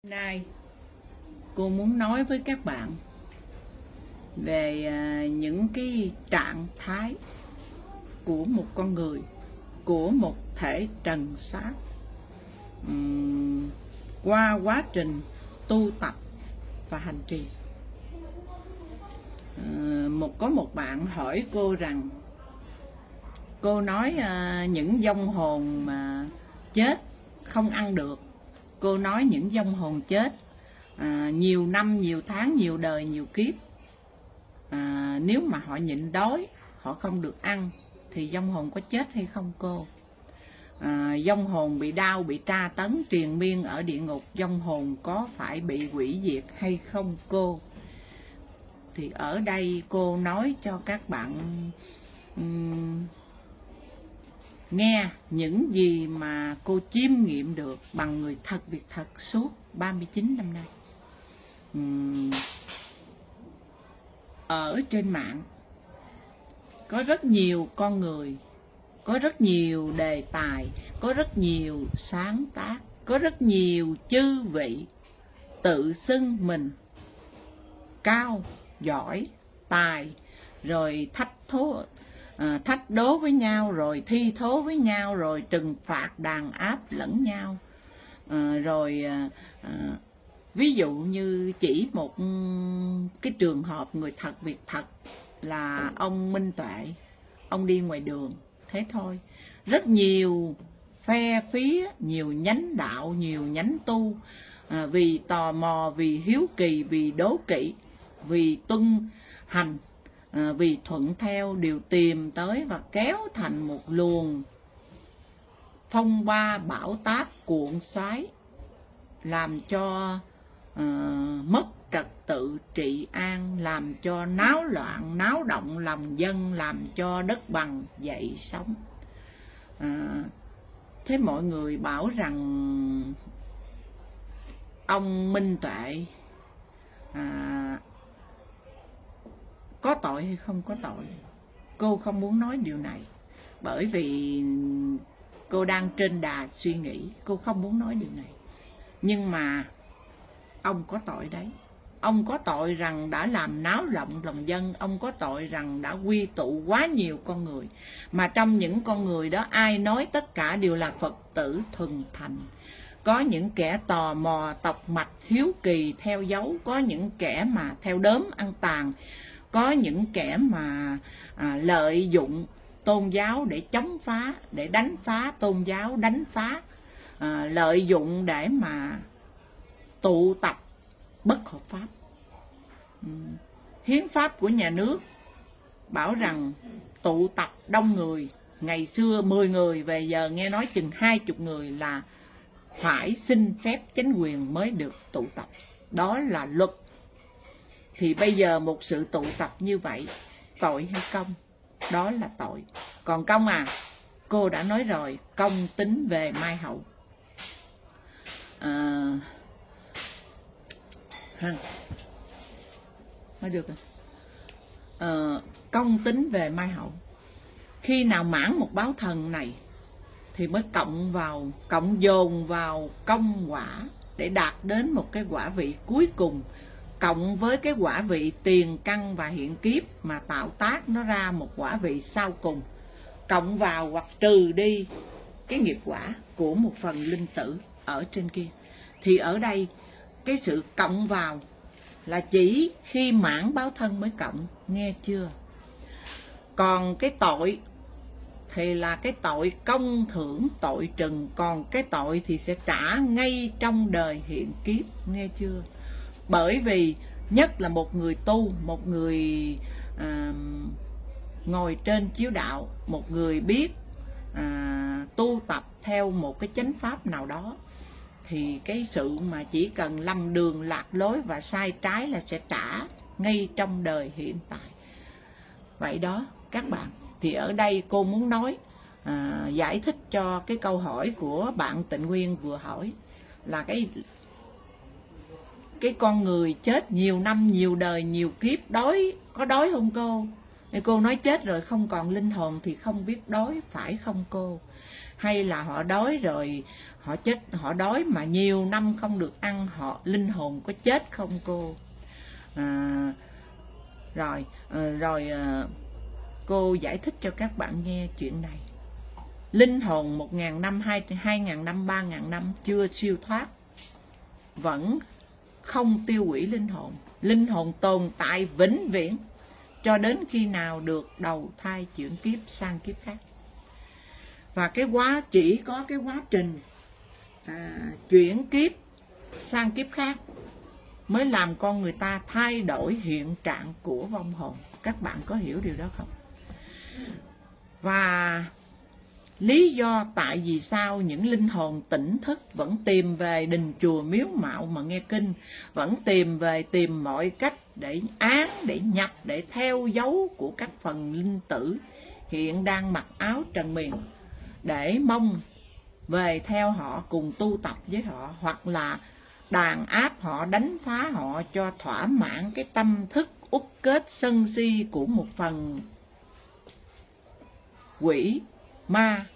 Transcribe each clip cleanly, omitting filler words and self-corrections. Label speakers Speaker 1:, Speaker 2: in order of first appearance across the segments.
Speaker 1: Nay cô muốn nói với các bạn về những cái trạng thái của một con người, của một thể trần xác qua quá trình tu tập và hành trì. Có một bạn hỏi cô rằng, cô nói những vong hồn mà chết không ăn được. Cô nói những vong hồn chết nhiều năm, nhiều tháng, nhiều đời, nhiều kiếp, nếu mà họ nhịn đói, họ không được ăn, thì vong hồn có chết hay không cô? Vong hồn bị đau, bị tra tấn triền miên ở địa ngục, vong hồn có phải bị hủy diệt hay không cô? Thì ở đây cô nói cho các bạn nghe những gì mà cô chiêm nghiệm được bằng người thật việc thật suốt 39 năm nay. Ở trên mạng có rất nhiều con người, có rất nhiều đề tài, có rất nhiều sáng tác, có rất nhiều chư vị tự xưng mình cao, giỏi, tài, rồi thách đố với nhau, rồi thi thố với nhau, rồi trừng phạt đàn áp lẫn nhau. Ví dụ như chỉ một cái trường hợp người thật việc thật là ông Minh Tuệ, ông đi ngoài đường, thế thôi. Rất nhiều phe phía, nhiều nhánh đạo, nhiều nhánh tu, vì tò mò, vì hiếu kỳ, vì đố kỵ, vì tuân hành, vì thuận theo, đều tìm tới và kéo thành một luồng phong ba bão táp cuộn xoáy, làm cho mất trật tự trị an, làm cho náo loạn, náo động lòng dân, làm cho đất bằng dậy sóng. Thế mọi người bảo rằng ông Minh Tuệ có tội hay không có tội? Cô không muốn nói điều này, bởi vì cô đang trên đà suy nghĩ, cô không muốn nói điều này. Nhưng mà ông có tội đấy. Ông có tội rằng đã làm náo loạn lòng dân. Ông có tội rằng đã quy tụ quá nhiều con người, mà trong những con người đó ai nói tất cả đều là Phật tử thuần thành. Có những kẻ tò mò tọc mạch hiếu kỳ theo dấu, có những kẻ mà theo đốm ăn tàn, có những kẻ mà lợi dụng tôn giáo để chống phá, để đánh phá tôn giáo, đánh phá, lợi dụng để mà tụ tập bất hợp pháp. Hiến pháp của nhà nước bảo rằng tụ tập đông người, ngày xưa 10 người, về giờ nghe nói chừng 20 người là phải xin phép chính quyền mới được tụ tập. Đó là luật. Thì bây giờ một sự tụ tập như vậy, tội hay công? Đó là tội. Còn công cô đã nói rồi, công tính về mai hậu. Nói được rồi. Công tính về mai hậu. Khi nào mãn một báo thần này thì mới cộng dồn vào công quả để đạt đến một cái quả vị cuối cùng, cộng với cái quả vị tiền căn và hiện kiếp mà tạo tác nó ra một quả vị sau cùng, cộng vào hoặc trừ đi cái nghiệp quả của một phần linh tử ở trên kia. Thì ở đây cái sự cộng vào là chỉ khi mãn báo thân mới cộng, nghe chưa? Còn cái tội thì là cái tội công thưởng, tội trừng. Còn cái tội thì sẽ trả ngay trong đời hiện kiếp, nghe chưa? Bởi vì nhất là một người tu, một người ngồi trên chiếu đạo, một người biết tu tập theo một cái chánh pháp nào đó, thì cái sự mà chỉ cần lầm đường lạc lối và sai trái là sẽ trả ngay trong đời hiện tại. Vậy đó các bạn. Thì ở đây cô muốn nói, giải thích cho cái câu hỏi của bạn Tịnh Nguyên vừa hỏi, là cái con người chết nhiều năm, nhiều đời, nhiều kiếp, có đói không cô? Thì cô nói chết rồi không còn linh hồn thì không biết đói, phải không cô? Hay là họ đói rồi, họ chết, họ đói mà nhiều năm không được ăn, họ linh hồn có chết không cô? Cô giải thích cho các bạn nghe chuyện này. Linh hồn 1.000 năm, 2.000 năm, 3.000 năm chưa siêu thoát vẫn không tiêu hủy linh hồn. Linh hồn tồn tại vĩnh viễn cho đến khi nào được đầu thai chuyển kiếp sang kiếp khác. Và chỉ có cái quá trình chuyển kiếp sang kiếp khác mới làm con người ta thay đổi hiện trạng của vong hồn. Các bạn có hiểu điều đó không? Và lý do tại vì sao những linh hồn tỉnh thức vẫn tìm về đình chùa miếu mạo mà nghe kinh, vẫn tìm mọi cách để án, để nhập, để theo dấu của các phần linh tử hiện đang mặc áo trần miền, để mong về theo họ, cùng tu tập với họ, hoặc là đàn áp họ, đánh phá họ cho thỏa mãn cái tâm thức uất kết sân si của một phần quỷ ma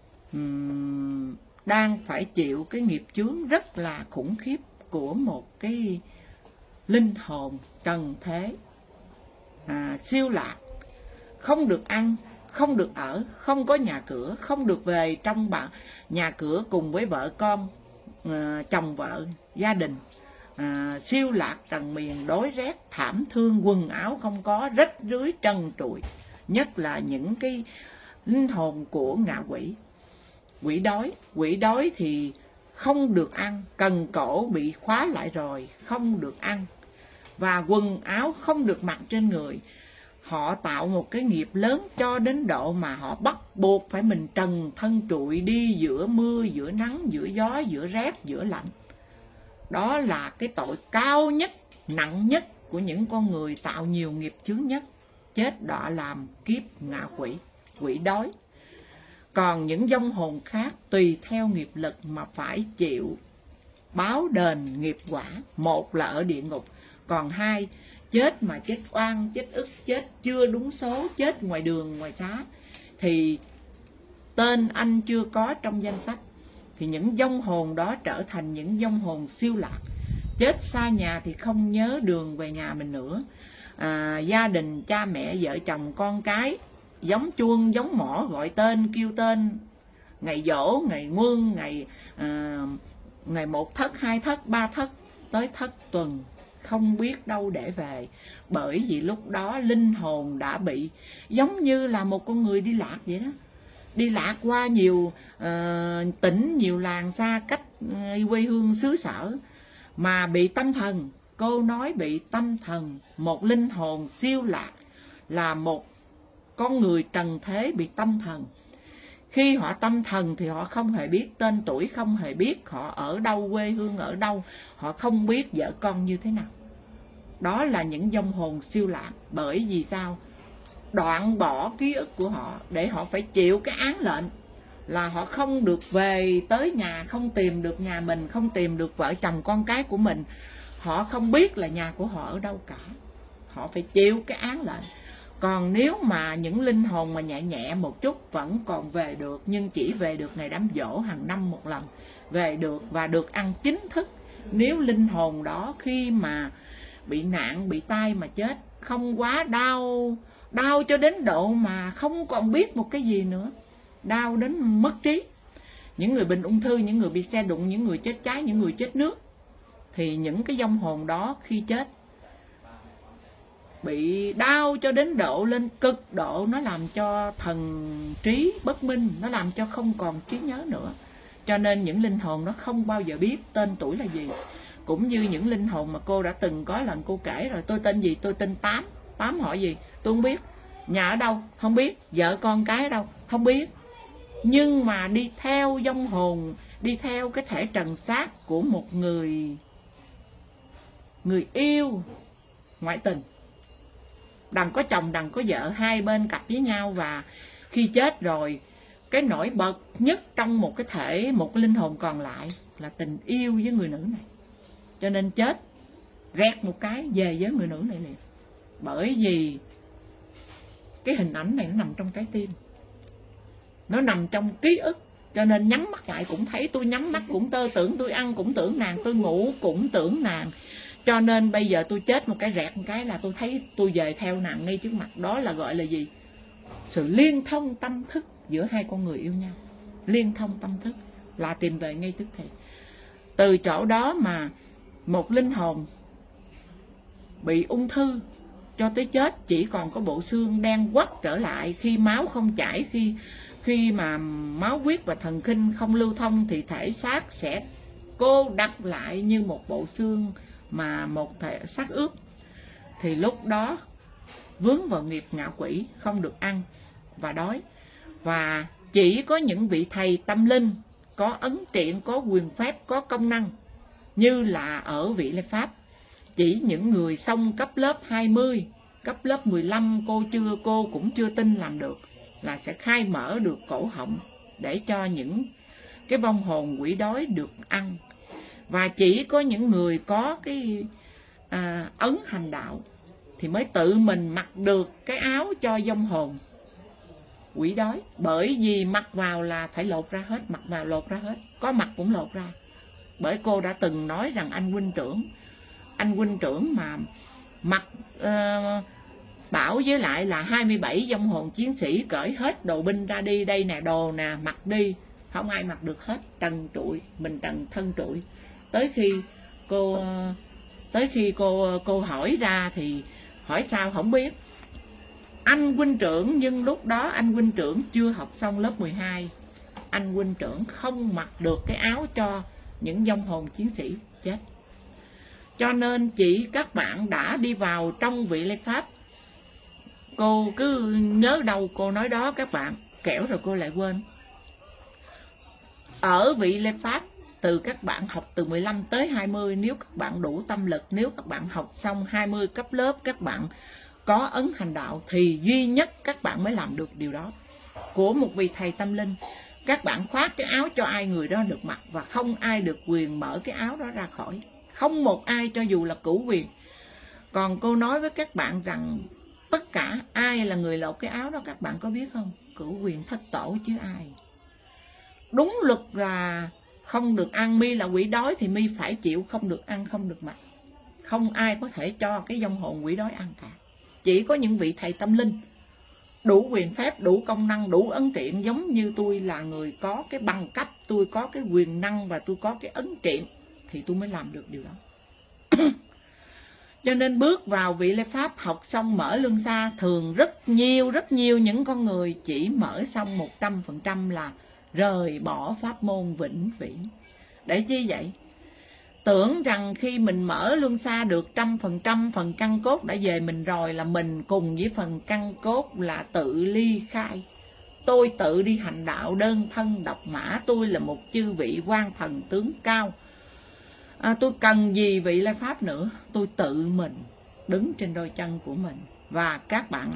Speaker 1: đang phải chịu cái nghiệp chướng rất là khủng khiếp của một cái linh hồn trần thế siêu lạc, không được ăn, không được ở, không có nhà cửa, không được về trong nhà cửa cùng với vợ con, chồng vợ, gia đình, siêu lạc trần miền, đói rét thảm thương, quần áo không có, rách rưới trần trụi. Nhất là những cái linh hồn của ngạ quỷ, quỷ đói thì không được ăn, cần cổ bị khóa lại rồi không được ăn, và quần áo không được mặc trên người. Họ tạo một cái nghiệp lớn cho đến độ mà họ bắt buộc phải mình trần thân trụi đi giữa mưa, giữa nắng, giữa gió, giữa rét, giữa lạnh. Đó là cái tội cao nhất, nặng nhất của những con người tạo nhiều nghiệp chướng nhất, chết đọa làm kiếp ngạ quỷ, quỷ đói. Còn những vong hồn khác tùy theo nghiệp lực mà phải chịu báo đền nghiệp quả. Một là ở địa ngục, còn hai, chết mà chết oan, chết ức, chết chưa đúng số, chết ngoài đường, ngoài xá, thì tên anh chưa có trong danh sách, thì những vong hồn đó trở thành những vong hồn siêu lạc. Chết xa nhà thì không nhớ đường về nhà mình nữa. Gia đình, cha mẹ, vợ chồng, con cái giống chuông, giống mỏ, gọi tên, kêu tên, ngày giỗ, ngày nguồn, ngày 1 thất, 2 thất, 3 thất, tới thất tuần, không biết đâu để về. Bởi vì lúc đó linh hồn đã bị giống như là một con người đi lạc vậy đó, đi lạc qua nhiều tỉnh, nhiều làng xa cách quê hương xứ sở, mà bị tâm thần. Cô nói bị tâm thần. Một linh hồn siêu lạc là một con người trần thế bị tâm thần. Khi họ tâm thần thì họ không hề biết tên tuổi, không hề biết họ ở đâu, quê hương ở đâu, họ không biết vợ con như thế nào. Đó là những vong hồn siêu lạc. Bởi vì sao? Đoạn bỏ ký ức của họ để họ phải chịu cái án lệnh là họ không được về tới nhà, không tìm được nhà mình, không tìm được vợ chồng con cái của mình. Họ không biết là nhà của họ ở đâu cả. Họ phải chịu cái án lệnh. Còn nếu mà những linh hồn mà nhẹ nhẹ một chút vẫn còn về được, nhưng chỉ về được ngày đám giỗ hàng năm một lần, về được và được ăn chính thức. Nếu linh hồn đó khi mà bị nạn, bị tai mà chết, không quá đau, đau cho đến độ mà không còn biết một cái gì nữa, đau đến mất trí. Những người bệnh ung thư, những người bị xe đụng, những người chết cháy, những người chết nước, thì những cái vong hồn đó khi chết bị đau cho đến độ lên cực độ, nó làm cho thần trí bất minh, nó làm cho không còn trí nhớ nữa. Cho nên những linh hồn nó không bao giờ biết tên tuổi là gì. Cũng như những linh hồn mà cô đã từng có lần cô kể rồi, tôi tên gì, tôi tên Tám. Tám hỏi gì? Tôi không biết. Nhà ở đâu? Không biết. Vợ con cái ở đâu? Không biết. Nhưng mà đi theo vong hồn, đi theo cái thể trần xác của một người yêu ngoại tình, đằng có chồng đằng có vợ, hai bên cặp với nhau. Và khi chết rồi, cái nổi bật nhất trong một cái thể, một cái linh hồn còn lại là tình yêu với người nữ này. Cho nên chết rẹt một cái về với người nữ này liền. Bởi vì cái hình ảnh này nó nằm trong trái tim, nó nằm trong ký ức, cho nên nhắm mắt lại cũng thấy, tôi nhắm mắt cũng tơ tưởng, tôi ăn cũng tưởng nàng, tôi ngủ cũng tưởng nàng. Cho nên bây giờ tôi chết một cái rẹt một cái là tôi thấy tôi về theo nàng ngay trước mặt. Đó là gọi là gì? Sự liên thông tâm thức giữa hai con người yêu nhau. Liên thông tâm thức là tìm về ngay tức thì. Từ chỗ đó mà một linh hồn bị ung thư cho tới chết chỉ còn có bộ xương đen quắt trở lại. Khi máu không chảy, khi mà máu huyết và thần kinh không lưu thông thì thể xác sẽ cô đặc lại như một bộ xương mà một thể xác ướp. Thì lúc đó vướng vào nghiệp ngạ quỷ, không được ăn và đói. Và chỉ có những vị thầy tâm linh có ấn triện, có quyền phép, có công năng như là ở Vị Lai Pháp, chỉ những người xong cấp lớp 20, cấp lớp 15 cô cũng chưa tin làm được, là sẽ khai mở được cổ họng để cho những cái vong hồn quỷ đói được ăn. Và chỉ có những người có cái ấn hành đạo thì mới tự mình mặc được cái áo cho vong hồn quỷ đói. Bởi vì mặc vào là phải lột ra hết, mặc vào lột ra hết, có mặc cũng lột ra. Bởi cô đã từng nói rằng anh huynh trưởng mà mặc bảo với lại là 27 vong hồn chiến sĩ cởi hết đồ binh ra đi, đây nè đồ nè, mặc đi. Không ai mặc được hết, trần trụi, mình trần thân trụi. Tới khi cô hỏi ra thì hỏi sao không biết. Anh huynh trưởng, nhưng lúc đó anh huynh trưởng chưa học xong lớp 12. Anh huynh trưởng không mặc được cái áo cho những vong hồn chiến sĩ chết. Cho nên chỉ các bạn đã đi vào trong Vị Lai Pháp, cô cứ nhớ đâu cô nói đó các bạn, kẻo rồi cô lại quên. Ở Vị Lai Pháp, từ các bạn học từ 15 tới 20, nếu các bạn đủ tâm lực, nếu các bạn học xong 20 cấp lớp, các bạn có ấn hành đạo thì duy nhất các bạn mới làm được điều đó. Của một vị thầy tâm linh, các bạn khoác cái áo cho ai người đó được mặc, và không ai được quyền mở cái áo đó ra khỏi. Không một ai, cho dù là cửu quyền. Còn cô nói với các bạn rằng tất cả ai là người lột cái áo đó các bạn có biết không? Cửu quyền thất tổ chứ ai. Đúng luật là không được ăn, mi là quỷ đói thì mi phải chịu không được ăn, không được mặc. Không ai có thể cho cái vong hồn quỷ đói ăn cả. Chỉ có những vị thầy tâm linh đủ quyền phép, đủ công năng, đủ ấn triện, giống như tôi là người có cái bằng cấp, tôi có cái quyền năng và tôi có cái ấn triện thì tôi mới làm được điều đó. Cho nên bước vào Vị Lai Pháp học xong mở luân xa, thường rất nhiều những con người chỉ mở xong 100% là rời bỏ pháp môn vĩnh viễn. Để chi vậy? Tưởng rằng khi mình mở luân xa được 100%, phần căn cốt đã về mình rồi là mình cùng với phần căn cốt là tự ly khai. Tôi tự đi hành đạo đơn thân độc mã, tôi là một chư vị quan thần tướng cao. Tôi cần gì Vị Lai Pháp nữa, tôi tự mình đứng trên đôi chân của mình. Và các bạn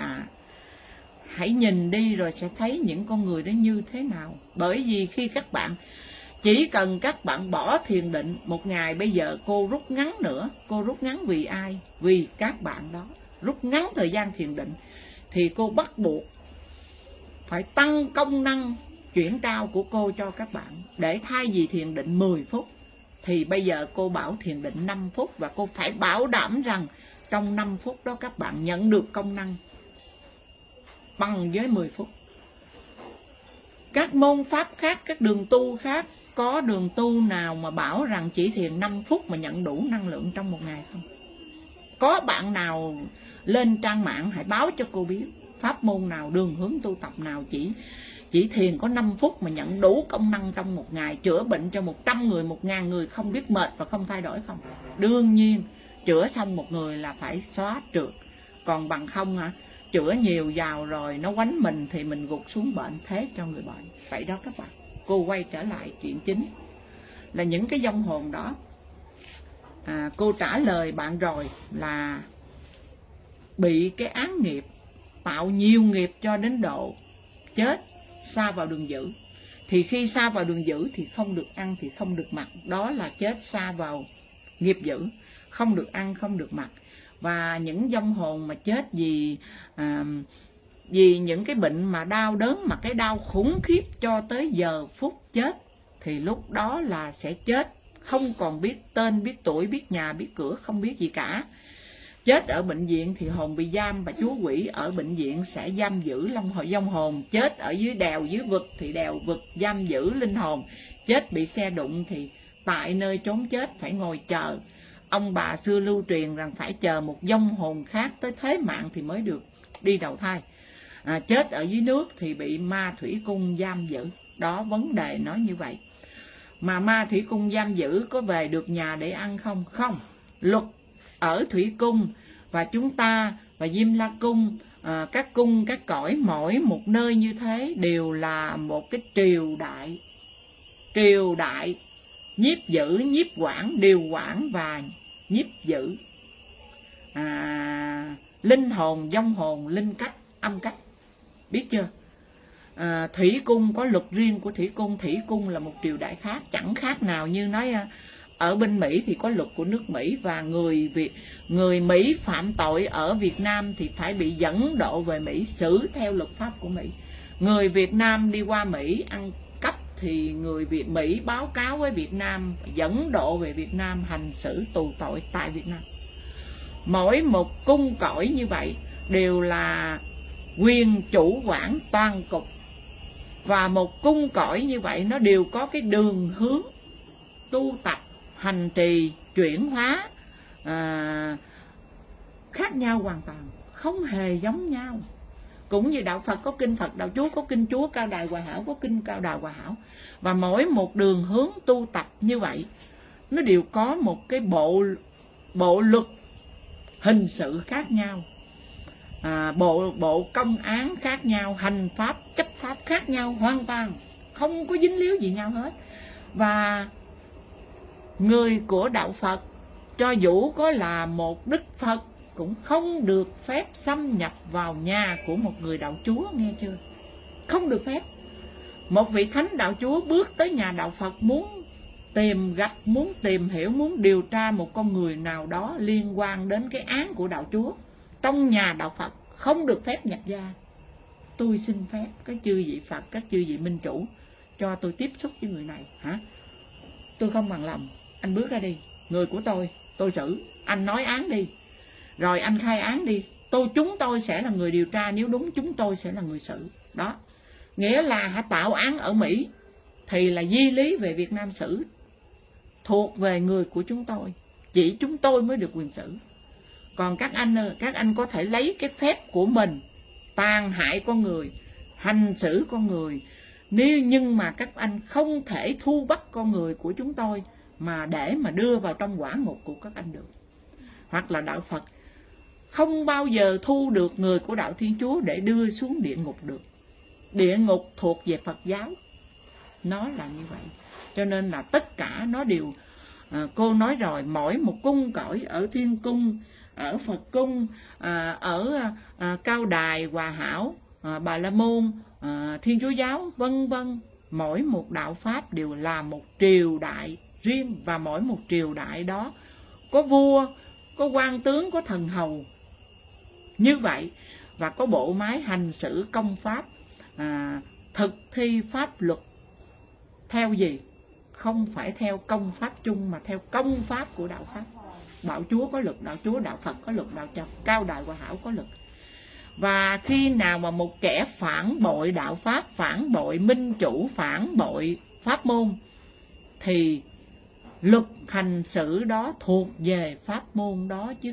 Speaker 1: hãy nhìn đi rồi sẽ thấy những con người đó như thế nào. Bởi vì khi các bạn, chỉ cần các bạn bỏ thiền định một ngày, bây giờ cô rút ngắn nữa. Cô rút ngắn vì ai? Vì các bạn đó. Rút ngắn thời gian thiền định thì cô bắt buộc phải tăng công năng chuyển trao của cô cho các bạn. Để thay vì thiền định 10 phút thì bây giờ cô bảo thiền định 5 phút. Và cô phải bảo đảm rằng trong 5 phút đó các bạn nhận được công năng bằng với 10 phút. Các môn pháp khác, các đường tu khác, có đường tu nào mà bảo rằng chỉ thiền 5 phút mà nhận đủ năng lượng trong một ngày không? Có bạn nào lên trang mạng hãy báo cho cô biết pháp môn nào, đường hướng tu tập nào chỉ thiền có 5 phút mà nhận đủ công năng trong một ngày, chữa bệnh cho 100 người, 1000 người không biết mệt và không thay đổi không? Đương nhiên chữa xong một người là phải xóa trượt. Còn bằng không chữa nhiều vào rồi nó quánh mình thì mình gục xuống bệnh, thế cho người bệnh. Vậy đó các bạn. Cô quay trở lại chuyện chính là những cái vong hồn đó. Cô trả lời bạn rồi là bị cái án nghiệp, tạo nhiều nghiệp cho đến độ chết, sa vào đường dữ. Thì khi sa vào đường dữ thì không được ăn, thì không được mặc. Đó là chết sa vào nghiệp dữ, không được ăn, không được mặc. Và những vong hồn mà chết vì vì những cái bệnh mà đau đớn, mà cái đau khủng khiếp cho tới giờ phút chết, thì lúc đó là sẽ chết, không còn biết tên, biết tuổi, biết nhà, biết cửa, không biết gì cả. Chết ở bệnh viện thì hồn bị giam, và chúa quỷ ở bệnh viện sẽ giam giữ vong hồn. Chết ở dưới đèo, dưới vực thì đèo vực giam giữ linh hồn. Chết bị xe đụng thì tại nơi trốn chết phải ngồi chờ. Ông bà xưa lưu truyền rằng phải chờ một vong hồn khác tới thế mạng thì mới được đi đầu thai. Chết ở dưới nước thì bị ma thủy cung giam giữ. Đó, vấn đề nói như vậy. Mà ma thủy cung giam giữ có về được nhà để ăn không? Không. Luật ở thủy cung và chúng ta và Diêm La cung, các cung, các cõi, mỗi một nơi như thế đều là một cái triều đại nhiếp giữ, nhiếp quản, điều quản và nhiếp giữ linh hồn, vong hồn, linh cách, âm cách, biết chưa? Thủy cung có luật riêng của thủy cung. Thủy cung là một triều đại khác, chẳng khác nào như nói ở bên Mỹ thì có luật của nước Mỹ, và người Mỹ phạm tội ở Việt Nam thì phải bị dẫn độ về Mỹ xử theo luật pháp của Mỹ. Người Việt Nam đi qua Mỹ ăn cắp thì người Mỹ báo cáo với Việt Nam, dẫn độ về Việt Nam hành xử tù tội tại Việt Nam. Mỗi một cung cõi như vậy đều là quyền chủ quản toàn cục, và một cung cõi như vậy nó đều có cái đường hướng tu tập, hành trì, chuyển hóa khác nhau hoàn toàn, không hề giống nhau. Cũng như đạo Phật có kinh Phật Đạo Chúa, có kinh Chúa Cao Đài Hòa Hảo, có kinh Cao Đài Hòa Hảo. Và mỗi một đường hướng tu tập như vậy nó đều có một cái bộ luật hình sự khác nhau, bộ công án khác nhau, hành pháp, chấp pháp khác nhau hoàn toàn, không có dính líu gì nhau hết. Và người của đạo Phật, cho dù có là một Đức Phật, cũng không được phép xâm nhập vào nhà của một người đạo Chúa, nghe chưa? Không được phép. Một vị thánh đạo Chúa bước tới nhà đạo Phật muốn tìm gặp, muốn tìm hiểu, muốn điều tra một con người nào đó liên quan đến cái án của đạo Chúa, trong nhà đạo Phật không được phép nhập gia. Tôi xin phép các chư vị Phật, các chư vị minh chủ cho tôi tiếp xúc với người này hả? Tôi không bằng lòng, anh bước ra đi, người của tôi xử, anh nói án đi, rồi anh khai án đi, chúng tôi sẽ là người điều tra, nếu đúng chúng tôi sẽ là người xử. Đó, nghĩa là tạo án ở Mỹ thì là di lý về Việt Nam xử, thuộc về người của chúng tôi, chỉ chúng tôi mới được quyền xử. Còn các anh có thể lấy cái phép của mình tàn hại con người, hành xử con người, nhưng mà các anh không thể thu bắt con người của chúng tôi mà để mà đưa vào trong quả ngục của các anh được. Hoặc là đạo Phật không bao giờ thu được người của đạo Thiên Chúa để đưa xuống địa ngục được. Địa ngục thuộc về Phật giáo, nó là như vậy. Cho nên là tất cả nó đều, cô nói rồi, mỗi một cung cõi, ở Thiên Cung, ở Phật Cung, ở Cao Đài Hòa Hảo, Bà La Môn, Thiên Chúa Giáo, vân vân, mỗi một đạo Pháp đều là một triều đại riêng. Và mỗi một triều đại đó có vua, có quan tướng, có thần hầu như vậy, và có bộ máy hành xử công pháp, thực thi pháp luật theo gì? Không phải theo công pháp chung mà theo công pháp của đạo Pháp. Đạo Chúa có luật đạo Chúa, đạo Phật có luật, đạo Cao Đài Hòa Hảo có luật. Và khi nào mà một kẻ phản bội đạo Pháp, phản bội minh chủ, phản bội pháp môn, thì luật hành xử đó thuộc về pháp môn đó, chứ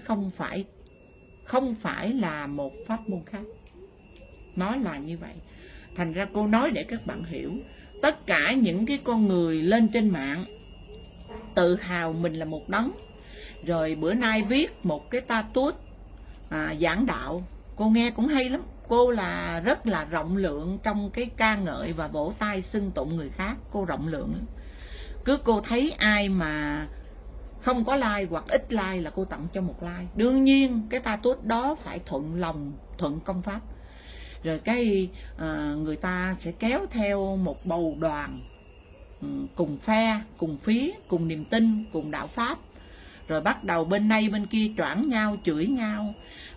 Speaker 1: không phải là một pháp môn khác. Nó là như vậy. Thành ra cô nói để các bạn hiểu, tất cả những cái con người lên trên mạng tự hào mình là một đấng, rồi bữa nay viết một cái status giảng đạo, cô nghe cũng hay lắm. Cô là rất là rộng lượng trong cái ca ngợi và vỗ tay xưng tụng người khác. Cô rộng lượng lắm. Cứ cô thấy ai mà không có like hoặc ít like là cô tặng cho một like. Đương nhiên cái status đó phải thuận lòng, thuận công pháp. Rồi cái người ta sẽ kéo theo một bầu đoàn, cùng phe, cùng phía, cùng niềm tin, cùng đạo Pháp. Rồi bắt đầu bên đây bên kia choảng nhau, chửi nhau.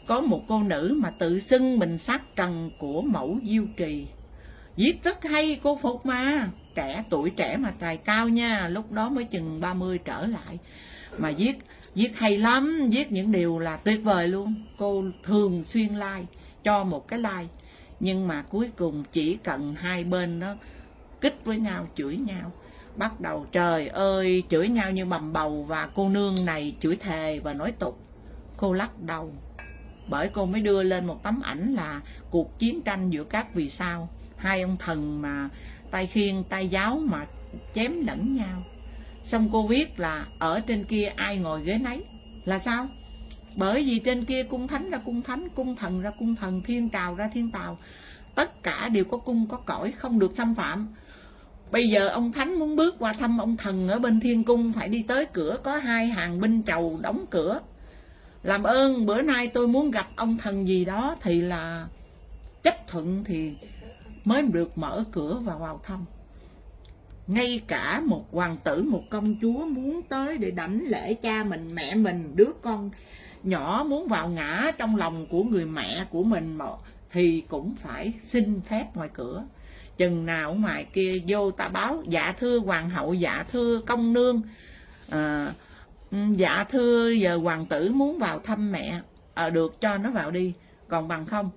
Speaker 1: có một cô nữ mà tự xưng mình sát trần của mẫu Diêu Trì. Viết rất hay, cô phục mà. Tuổi trẻ mà tài cao nha, lúc đó mới chừng 30 trở lại. Mà viết hay lắm, viết những điều là tuyệt vời luôn. Cô thường xuyên like, cho một cái like. Nhưng mà cuối cùng chỉ cần hai bên đó kích với nhau, chửi nhau. Bắt đầu trời ơi, chửi nhau như bầm bầu. Và cô nương này chửi thề và nói tục. Cô lắc đầu. Bởi cô mới đưa lên một tấm ảnh là cuộc chiến tranh giữa các vì sao. Hai ông thần mà tay khiên tay giáo mà chém lẫn nhau. Xong cô viết là ở trên kia ai ngồi ghế nấy. Là sao? Bởi vì trên kia cung thánh ra cung thánh, cung thần ra cung thần, thiên trào ra thiên trào. Tất cả đều có cung có cõi, không được xâm phạm. Bây giờ ông thánh muốn bước qua thăm ông thần ở bên thiên cung, phải đi tới cửa có hai hàng binh trầu đóng cửa. Làm ơn bữa nay tôi muốn gặp ông thần gì đó thì là chấp thuận thì mới được mở cửa và vào thăm. Ngay cả một hoàng tử, một công chúa muốn tới để đảnh lễ cha mình, mẹ mình, đứa con nhỏ muốn vào ngã trong lòng của người mẹ của mình mà thì cũng phải xin phép ngoài cửa. Chừng nào ngoài kia vô ta báo dạ thưa hoàng hậu, dạ thưa công nương, dạ thưa giờ hoàng tử muốn vào thăm mẹ, được cho nó vào đi. Còn bằng không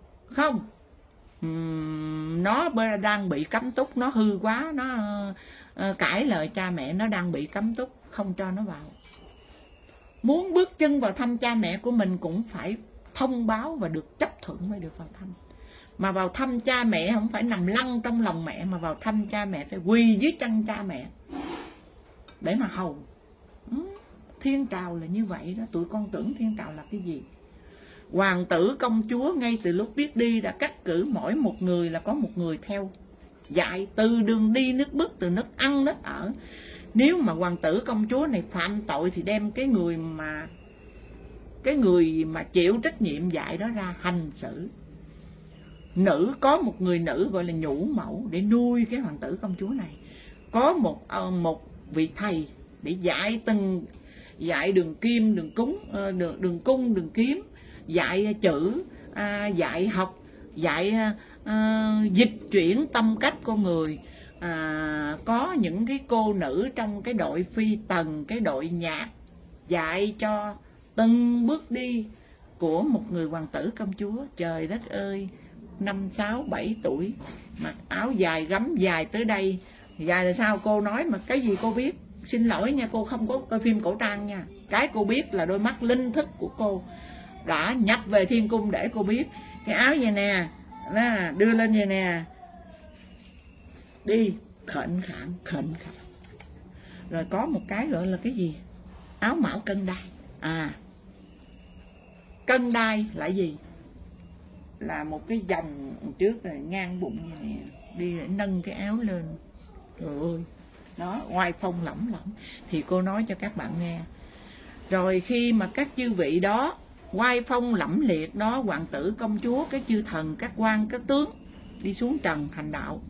Speaker 1: nó đang bị cấm túc, nó hư quá, nó cãi lời cha mẹ, nó đang bị cấm túc, không cho nó vào. Muốn bước chân vào thăm cha mẹ của mình cũng phải thông báo và được chấp thuận mới được vào thăm. Mà vào thăm cha mẹ không phải nằm lăn trong lòng mẹ, mà vào thăm cha mẹ phải quỳ dưới chân cha mẹ để mà hầu. Thiên trào là như vậy đó. Tụi con tưởng thiên trào là cái gì? Hoàng tử công chúa ngay từ lúc biết đi đã cắt cử mỗi một người là có một người theo dạy, từ đường đi nước bước, từ nước ăn nước ở. Nếu mà hoàng tử công chúa này phạm tội thì đem cái người mà chịu trách nhiệm dạy đó ra hành xử. Nữ có một người nữ gọi là nhũ mẫu để nuôi cái hoàng tử công chúa này. Có một vị thầy để dạy đường kim, đường cúng, đường cung, đường kiếm, dạy chữ, dạy học, dạy dịch chuyển tâm cách con người. Có những cái cô nữ trong cái đội phi tần, cái đội nhạc, dạy cho từng bước đi của một người hoàng tử công chúa. Trời đất ơi, 5, 6, 7 tuổi, mặc áo dài, gấm dài tới đây. Dài là sao cô nói mà cái gì cô biết? Xin lỗi nha, cô không có coi phim cổ trang nha. Cái cô biết là đôi mắt linh thức của cô đã nhập về thiên cung để cô biết. Cái áo vậy nè, đưa lên vậy nè, đi khệnh khạng. Rồi có một cái gọi là cái gì? Áo mão cân đai. Cân đai là gì? Là một cái vòng trước là ngang bụng như nè, đi để nâng cái áo lên. Trời ơi, đó, oai phong lẫm lẫm. Thì cô nói cho các bạn nghe. Rồi khi mà các chư vị đó oai phong lẫm liệt đó, hoàng tử công chúa, các chư thần, các quan, các tướng đi xuống trần hành đạo.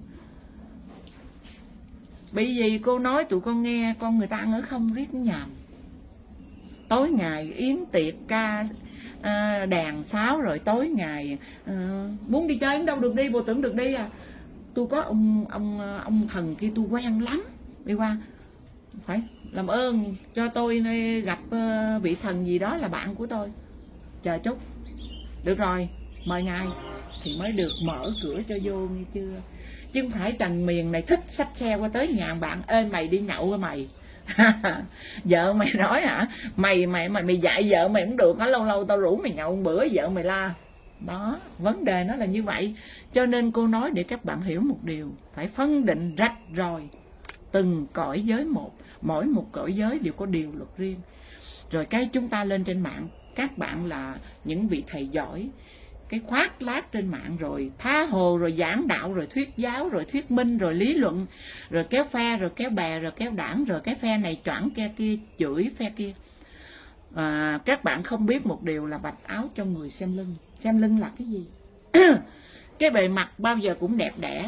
Speaker 1: Bởi vì cô nói tụi con nghe, con người ta ăn ở không riết nhàm. Tối ngày yến tiệc ca đàn sáo, rồi tối ngày muốn đi chơi đến đâu được đi, bộ tưởng được đi à. Tôi có ông thần kia tôi quen lắm, đi qua phải làm ơn cho tôi gặp vị thần gì đó là bạn của tôi, chờ chút. Được rồi, mời ngài thì mới được mở cửa cho vô, nghe chưa? Chứ không phải Trần Miền này thích xách xe qua tới nhà bạn, ê mày đi nhậu rồi mày. Vợ mày nói hả? Mày dạy vợ mày cũng được hả? Lâu lâu tao rủ mày nhậu một bữa vợ mày la. Đó, vấn đề nó là như vậy. Cho nên cô nói để các bạn hiểu một điều, phải phân định rạch ròi từng cõi giới một, mỗi một cõi giới đều có điều luật riêng. Rồi cái chúng ta lên trên mạng, các bạn là những vị thầy giỏi, cái khoác lác trên mạng rồi tha hồ, rồi giảng đạo, rồi thuyết giáo, rồi thuyết minh, rồi lý luận, rồi kéo phe, rồi kéo bè, rồi kéo đảng, rồi cái phe này choảng ke kia, chửi phe kia. Các bạn không biết một điều là vạch áo cho người xem lưng. Xem lưng là cái gì? Cái bề mặt bao giờ cũng đẹp đẽ,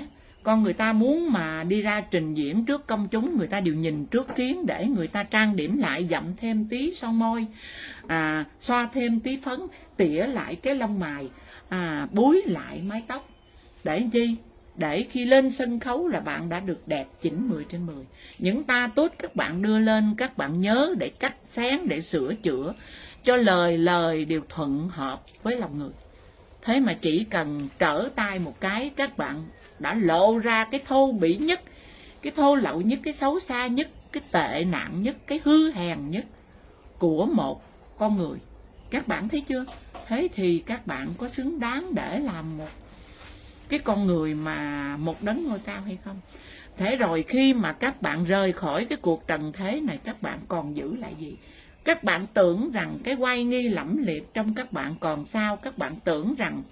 Speaker 1: Con người ta muốn mà đi ra trình diễn trước công chúng, người ta đều nhìn trước kiến để người ta trang điểm lại, dặm thêm tí son môi, xoa thêm tí phấn, tỉa lại cái lông mày, búi lại mái tóc. Để chi? Để khi lên sân khấu là bạn đã được đẹp chỉnh 10 trên 10. Những ta tốt các bạn đưa lên, các bạn nhớ để cắt xén, để sửa chữa cho lời đều thuận hợp với lòng người. Thế mà chỉ cần trở tay một cái, các bạn đã lộ ra cái thô bỉ nhất, cái thô lậu nhất, cái xấu xa nhất, cái tệ nạn nhất, cái hư hèn nhất của một con người. Các bạn thấy chưa? Thế thì các bạn có xứng đáng để làm một cái con người mà một đấng ngôi cao hay không? Thế rồi khi mà các bạn rời khỏi cái cuộc trần thế này, các bạn còn giữ lại gì? Các bạn tưởng rằng cái oai nghi lẫm liệt trong các bạn còn sao? Các bạn tưởng rằng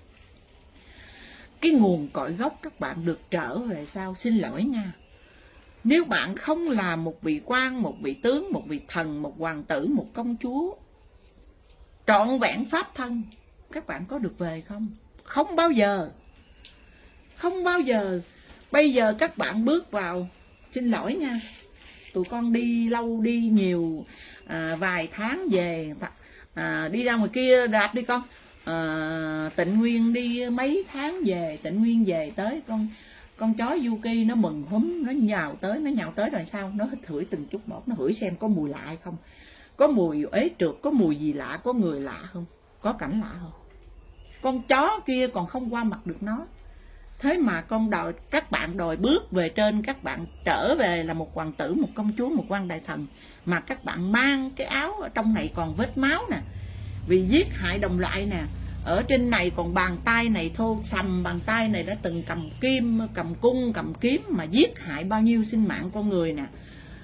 Speaker 1: cái nguồn cội gốc các bạn được trở về sao? Xin lỗi nha. Nếu bạn không là một vị quan, một vị tướng, một vị thần, một hoàng tử, một công chúa trọn vẹn pháp thân, các bạn có được về không? Không bao giờ. Không bao giờ. Bây giờ các bạn bước vào, xin lỗi nha, tụi con đi lâu đi nhiều, vài tháng về, đi ra ngoài kia đạp đi con. Tịnh Nguyên đi mấy tháng về, Tịnh Nguyên về tới con chó Yuki nó mừng húm, nó nhào tới rồi sao? Nó hít hửi từng chút một, nó hửi xem có mùi lạ hay không, có mùi ế trượt, có mùi gì lạ, có người lạ không, có cảnh lạ không. Con chó kia còn không qua mặt được nó. Thế mà các bạn đòi bước về trên, các bạn trở về là một hoàng tử, một công chúa, một quan đại thần, mà các bạn mang cái áo ở trong này còn vết máu nè, vì giết hại đồng loại nè. Ở trên này còn bàn tay này thô sầm, bàn tay này đã từng cầm kim, cầm cung, cầm kiếm mà giết hại bao nhiêu sinh mạng con người nè.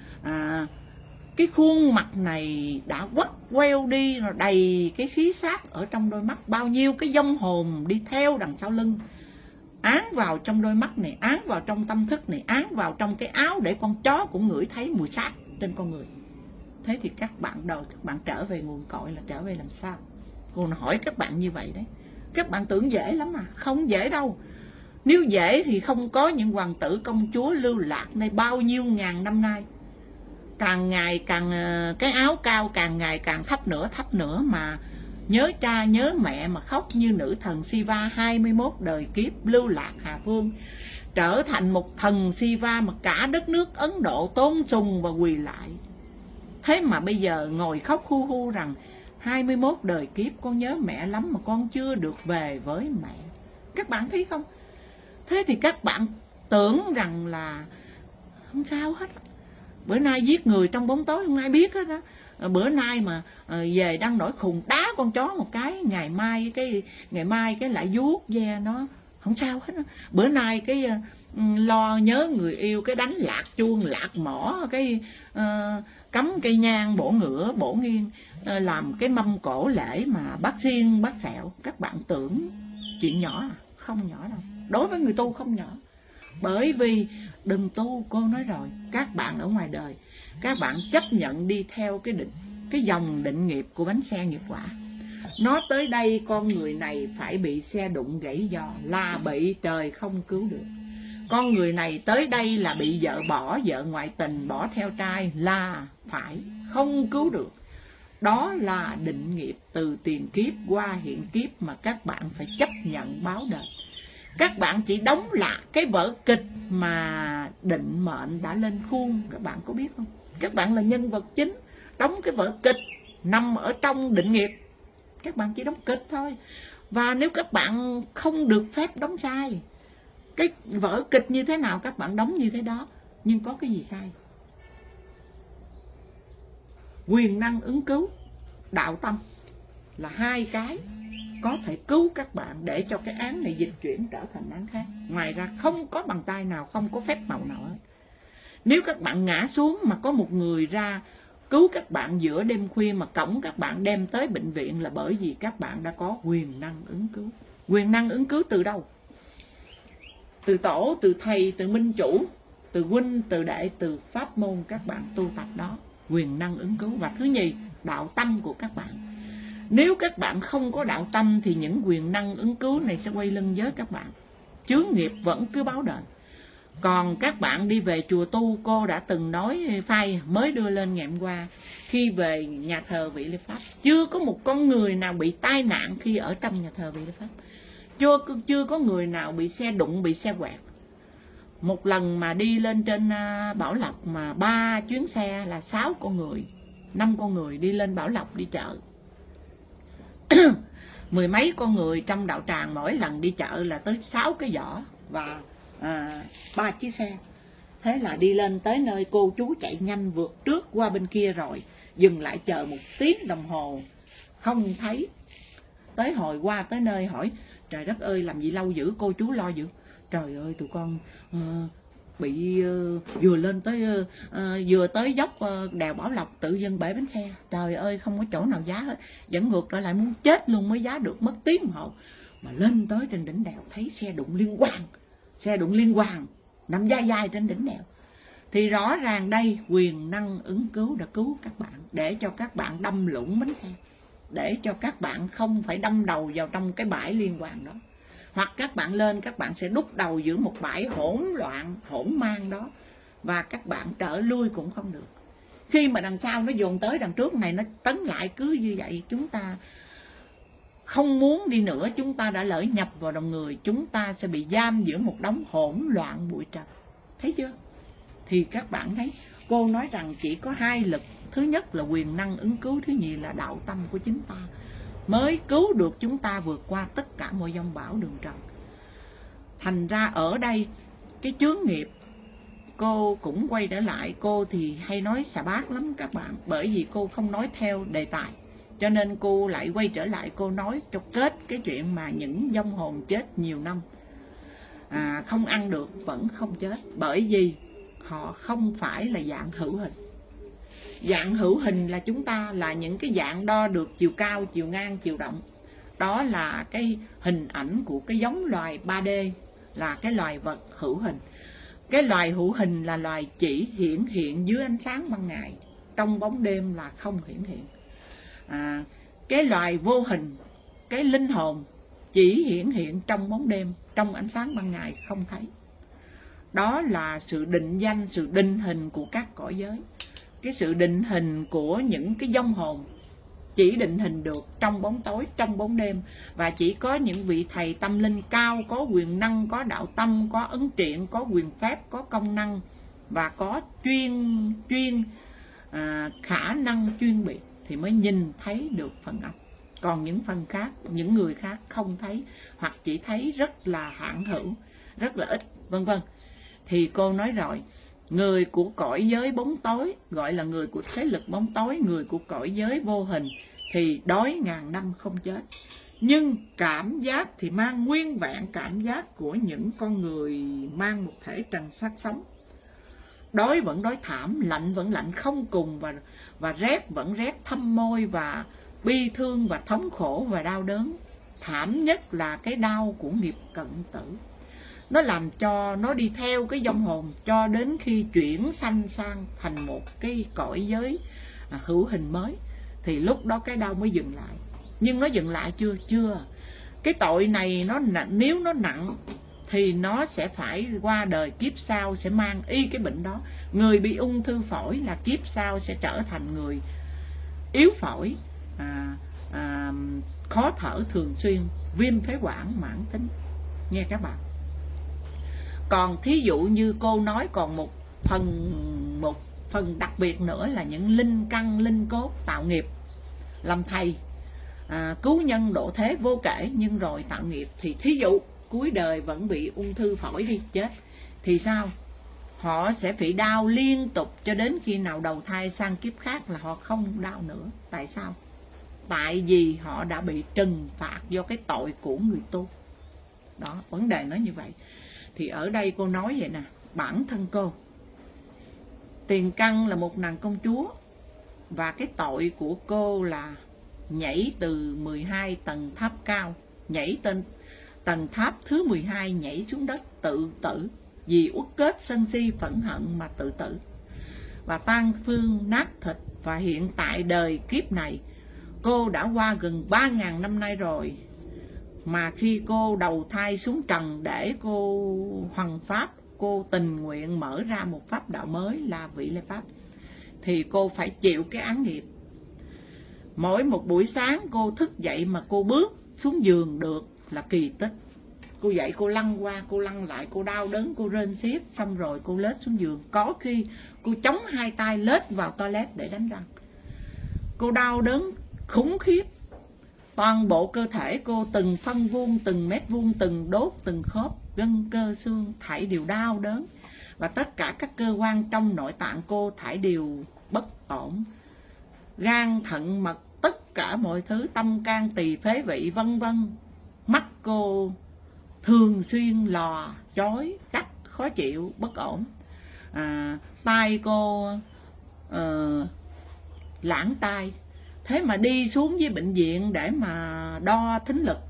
Speaker 1: Cái khuôn mặt này đã quắt queo đi, rồi đầy cái khí xác ở trong đôi mắt, bao nhiêu cái vong hồn đi theo đằng sau lưng, án vào trong đôi mắt này, án vào trong tâm thức này, án vào trong cái áo để con chó cũng ngửi thấy mùi xác trên con người. Thế thì các bạn đòi các bạn trở về nguồn cội là trở về làm sao? Cô hỏi các bạn như vậy đấy. Các bạn tưởng dễ lắm à? Không dễ đâu. Nếu dễ thì không có những hoàng tử công chúa lưu lạc này bao nhiêu ngàn năm nay. Càng ngày càng cái áo cao càng ngày càng thấp nữa mà nhớ cha nhớ mẹ mà khóc như nữ thần Shiva 21 đời kiếp lưu lạc Hà Phương, trở thành một thần Shiva mà cả đất nước Ấn Độ tôn sùng và quỳ lại. Thế mà bây giờ ngồi khóc hu hu rằng 21 đời kiếp con nhớ mẹ lắm mà con chưa được về với mẹ. Các bạn thấy không? Thế thì các bạn tưởng rằng là không sao hết. Bữa nay giết người trong bóng tối không ai biết hết á. Bữa nay mà về đang nổi khùng đá con chó một cái, ngày mai cái lại vuốt ve nó, không sao hết á. Bữa nay cái lo nhớ người yêu, cái đánh lạc chuông lạc mỏ, cái cắm cây nhang bổ ngửa bổ nghiêng, làm cái mâm cổ lễ mà bắt xiên bắt sẹo. Các bạn tưởng chuyện nhỏ à? Không nhỏ đâu. Đối với người tu không nhỏ. Bởi vì đừng tu, cô nói rồi, các bạn ở ngoài đời, các bạn chấp nhận đi theo cái dòng định nghiệp của bánh xe nghiệp quả. Nó tới đây con người này phải bị xe đụng gãy giò là bị trời không cứu được. Con người này tới đây là bị vợ bỏ, vợ ngoại tình, bỏ theo trai là phải không cứu được. Đó là định nghiệp từ tiền kiếp qua hiện kiếp mà các bạn phải chấp nhận báo đền. Các bạn chỉ đóng lại cái vở kịch mà định mệnh đã lên khuôn. Các bạn có biết không? Các bạn là nhân vật chính, đóng cái vở kịch nằm ở trong định nghiệp. Các bạn chỉ đóng kịch thôi. Và nếu các bạn không được phép đóng sai, cái vở kịch như thế nào các bạn đóng như thế đó. Nhưng có cái gì sai? Quyền năng ứng cứu, đạo tâm là hai cái có thể cứu các bạn để cho cái án này dịch chuyển trở thành án khác. Ngoài ra không có bàn tay nào, không có phép màu nào hết. Nếu các bạn ngã xuống mà có một người ra cứu các bạn giữa đêm khuya mà cõng các bạn đem tới bệnh viện là bởi vì các bạn đã có quyền năng ứng cứu. Quyền năng ứng cứu từ đâu? Từ tổ, từ thầy, từ minh chủ, từ huynh, từ đệ, từ pháp môn các bạn tu tập đó. Quyền năng ứng cứu. Và thứ nhì, đạo tâm của các bạn. Nếu các bạn không có đạo tâm thì những quyền năng ứng cứu này sẽ quay lưng với các bạn. Chướng nghiệp vẫn cứ báo đền. Còn các bạn đi về chùa tu, cô đã từng nói phai mới đưa lên ngày hôm qua, khi về nhà thờ Vị Lê Pháp, chưa có một con người nào bị tai nạn khi ở trong nhà thờ Vị Lê Pháp. Chưa có người nào bị xe đụng, bị xe quẹt. Một lần mà đi lên trên Bảo Lộc mà 3 chuyến xe là 6 con người, 5 con người đi lên Bảo Lộc đi chợ. Mười mấy con người trong đạo tràng, mỗi lần đi chợ là tới 6 cái giỏ và 3 chiếc xe. Thế là đi lên tới nơi, cô chú chạy nhanh vượt trước qua bên kia rồi dừng lại chờ 1 tiếng đồng hồ không thấy. Tới hồi qua tới nơi hỏi trời đất ơi làm gì lâu dữ, cô chú lo dữ. Trời ơi tụi con bị vừa lên tới vừa tới dốc đèo Bảo Lộc tự dưng bể bánh xe. Trời ơi không có chỗ nào giá hết, vẫn ngược trở lại muốn chết luôn mới giá được, mất tiếng đồng hồ. Mà lên tới trên đỉnh đèo thấy xe đụng liên hoàn nằm dai dai trên đỉnh đèo. Thì rõ ràng đây quyền năng ứng cứu đã cứu các bạn, để cho các bạn đâm lũng bánh xe, để cho các bạn không phải đâm đầu vào trong cái bãi liên hoàn đó. Hoặc các bạn lên, các bạn sẽ đút đầu giữa một bãi hỗn loạn, hỗn mang đó, và các bạn trở lui cũng không được. Khi mà đằng sau nó dồn tới, đằng trước này nó tấn lại, cứ như vậy chúng ta không muốn đi nữa, chúng ta đã lỡ nhập vào đồng người, chúng ta sẽ bị giam giữa một đống hỗn loạn bụi trần. Thấy chưa? Thì các bạn thấy cô nói rằng chỉ có 2 lực. Thứ nhất là quyền năng ứng cứu, thứ nhì là đạo tâm của chính ta mới cứu được chúng ta vượt qua tất cả mọi dông bão đường trần. Thành ra ở đây cái chướng nghiệp, cô cũng quay trở lại, cô thì hay nói xà bát lắm các bạn, bởi vì cô không nói theo đề tài, cho nên cô lại quay trở lại, cô nói cho kết cái chuyện mà những vong hồn chết nhiều năm không ăn được vẫn không chết, bởi vì họ không phải là dạng hữu hình. Dạng hữu hình là chúng ta, là những cái dạng đo được chiều cao, chiều ngang, chiều rộng. Đó là cái hình ảnh của cái giống loài 3D, là cái loài vật hữu hình. Cái loài hữu hình là loài chỉ hiển hiện dưới ánh sáng ban ngày, trong bóng đêm là không hiển hiện. Cái loài vô hình, cái linh hồn chỉ hiển hiện trong bóng đêm, trong ánh sáng ban ngày không thấy. Đó là sự định danh, sự định hình của các cõi giới. Cái sự định hình của những cái vong hồn chỉ định hình được trong bóng tối, trong bóng đêm. Và chỉ có những vị thầy tâm linh cao, có quyền năng, có đạo tâm, có ấn triện, có quyền phép, có công năng và có khả năng chuyên biệt thì mới nhìn thấy được phần âm. Còn những phần khác, những người khác không thấy, hoặc chỉ thấy rất là hạn hữu, rất là ít, vân vân. Thì cô nói rồi, người của cõi giới bóng tối, gọi là người của thế lực bóng tối, người của cõi giới vô hình thì đói ngàn năm không chết. Nhưng cảm giác thì mang nguyên vẹn cảm giác của những con người mang một thể trần xác sống. Đói vẫn đói thảm, lạnh vẫn lạnh không cùng, và rét vẫn rét thâm môi, và bi thương và thống khổ và đau đớn. Thảm nhất là cái đau của nghiệp cận tử. Nó làm cho nó đi theo cái vong hồn cho đến khi chuyển sanh sang thành một cái cõi giới hữu hình mới, thì lúc đó cái đau mới dừng lại. Nhưng nó dừng lại chưa? Chưa. Cái tội này nếu nó nặng thì nó sẽ phải qua đời kiếp sau sẽ mang y cái bệnh đó. Người bị ung thư phổi là kiếp sau sẽ trở thành người yếu phổi, khó thở thường xuyên, viêm phế quản mãn tính. Nghe các bạn. Còn thí dụ như cô nói còn một phần đặc biệt nữa là những linh căn, linh cốt tạo nghiệp làm thầy, cứu nhân độ thế vô kể, nhưng rồi tạo nghiệp thì thí dụ cuối đời vẫn bị ung thư phổi đi chết thì sao? Họ sẽ bị đau liên tục cho đến khi nào đầu thai sang kiếp khác là họ không đau nữa. Tại sao? Tại vì họ đã bị trừng phạt do cái tội của người tu. Đó, vấn đề nó như vậy. Thì ở đây cô nói vậy nè, bản thân cô tiền căn là một nàng công chúa, và cái tội của cô là nhảy từ 12 tầng tháp cao, nhảy tên tầng tháp thứ 12, nhảy xuống đất tự tử, vì uất kết sân si phẫn hận mà tự tử, và tan xương nát thịt. Và hiện tại đời kiếp này cô đã qua gần 3.000 năm nay rồi, mà khi cô đầu thai xuống trần để cô hoằng pháp cô tình nguyện mở ra một pháp đạo mới là vị Lai Pháp, thì cô phải chịu cái án nghiệp. Mỗi một buổi sáng cô thức dậy mà cô bước xuống giường được là kỳ tích. Cô dậy cô lăn qua, cô lăn lại, cô đau đớn, cô rên xiết, xong rồi cô lết xuống giường. Có khi cô chống hai tay lết vào toilet để đánh răng. Cô đau đớn khủng khiếp. Toàn bộ cơ thể cô từng phân vuông, từng mét vuông, từng đốt, từng khớp, gân cơ xương thảy đều đau đớn. Và tất cả các cơ quan trong nội tạng cô thảy đều bất ổn. Gan, thận, mật, tất cả mọi thứ, tâm can, tỳ, phế vị, vân vân. Mắt cô thường xuyên lò, chói, cắt, khó chịu, bất ổn. Tai cô lãng tai. Thế mà đi xuống với bệnh viện để mà đo thính lực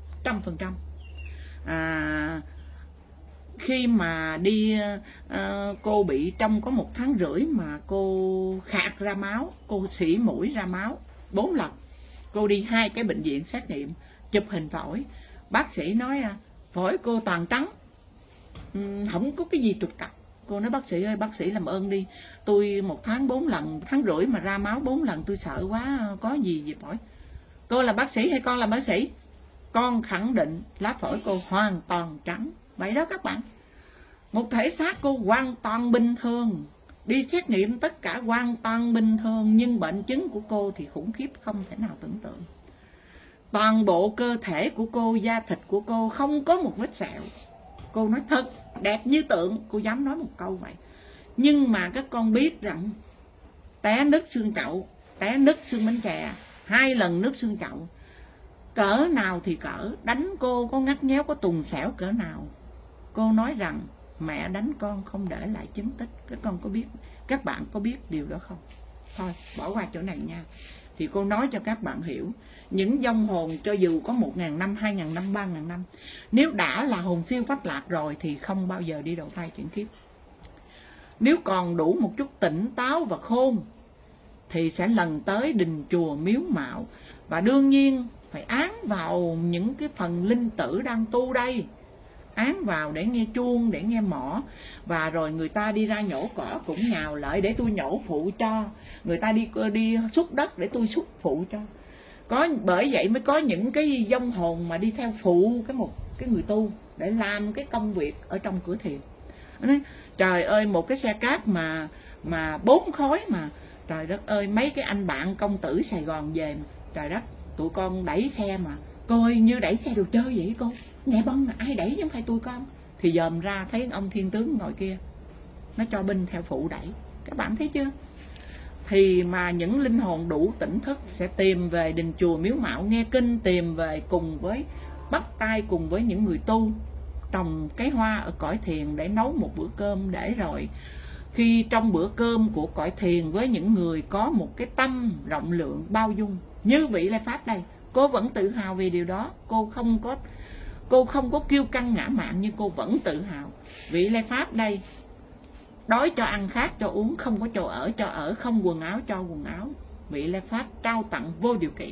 Speaker 1: 100%. Khi mà đi cô bị trong có 1 tháng rưỡi mà cô khạc ra máu, cô xỉ mũi ra máu 4 lần. Cô đi 2 cái bệnh viện xét nghiệm, chụp hình phổi. Bác sĩ nói phổi cô toàn trắng, không có cái gì trục trặc. Cô nói bác sĩ ơi, bác sĩ làm ơn đi, tôi 1 tháng 4 lần, 1 tháng rưỡi mà ra máu 4 lần, tôi sợ quá, có gì về phổi. Cô là bác sĩ hay con là bác sĩ? Con khẳng định lá phổi cô hoàn toàn trắng. Vậy đó các bạn. Một thể xác cô hoàn toàn bình thường, đi xét nghiệm tất cả hoàn toàn bình thường, nhưng bệnh chứng của cô thì khủng khiếp không thể nào tưởng tượng. Toàn bộ cơ thể của cô, da thịt của cô không có một vết sẹo. Cô nói thật, đẹp như tượng, cô dám nói một câu vậy. Nhưng mà các con biết rằng té nứt xương chậu, té nứt xương bánh chè, 2 lần nứt xương chậu, cỡ nào thì cỡ, đánh cô có ngắt nhéo, có tùng xẻo cỡ nào. Cô nói rằng mẹ đánh con không để lại chứng tích. Các con có biết, các bạn có biết điều đó không? Thôi bỏ qua chỗ này nha. Thì cô nói cho các bạn hiểu, những vong hồn cho dù có 1.000 năm, 2.000 năm, 3.000 năm, nếu đã là hồn siêu pháp lạc rồi thì không bao giờ đi đầu thai chuyển kiếp. Nếu còn đủ một chút tỉnh táo và khôn thì sẽ lần tới đình chùa miếu mạo. Và đương nhiên phải án vào những cái phần linh tử đang tu đây, án vào để nghe chuông, để nghe mõ. Và rồi người ta đi ra nhổ cỏ cũng nhào lại để tôi nhổ phụ cho. Người ta đi xúc đất để tôi xúc phụ cho. Bởi vậy mới có những cái vong hồn mà đi theo phụ cái người tu để làm cái công việc ở trong cửa thiền. Nói, trời ơi, một cái xe cát mà 4 khối mà, trời đất ơi, mấy cái anh bạn công tử Sài Gòn về mà, trời đất, tụi con đẩy xe mà cô ơi, như đẩy xe đồ chơi vậy cô, nhẹ bông là ai đẩy chứ không phải tụi con. Thì dòm ra thấy ông thiên tướng ngồi kia, nó cho binh theo phụ đẩy. Các bạn thấy chưa? Thì mà những linh hồn đủ tỉnh thức sẽ tìm về đình chùa miếu mạo nghe kinh, tìm về cùng với bắt tay cùng với những người tu trồng cái hoa ở cõi thiền để nấu một bữa cơm, để rồi khi trong bữa cơm của cõi thiền với những người có một cái tâm rộng lượng bao dung như vị Lai Pháp đây, cô vẫn tự hào về điều đó. Cô không có kiêu căng ngã mạn, nhưng cô vẫn tự hào. Vị Lai Pháp đây đói cho ăn, khát cho uống, không có chỗ ở cho ở, không quần áo cho quần áo. Vị Lai Pháp trao tặng vô điều kiện.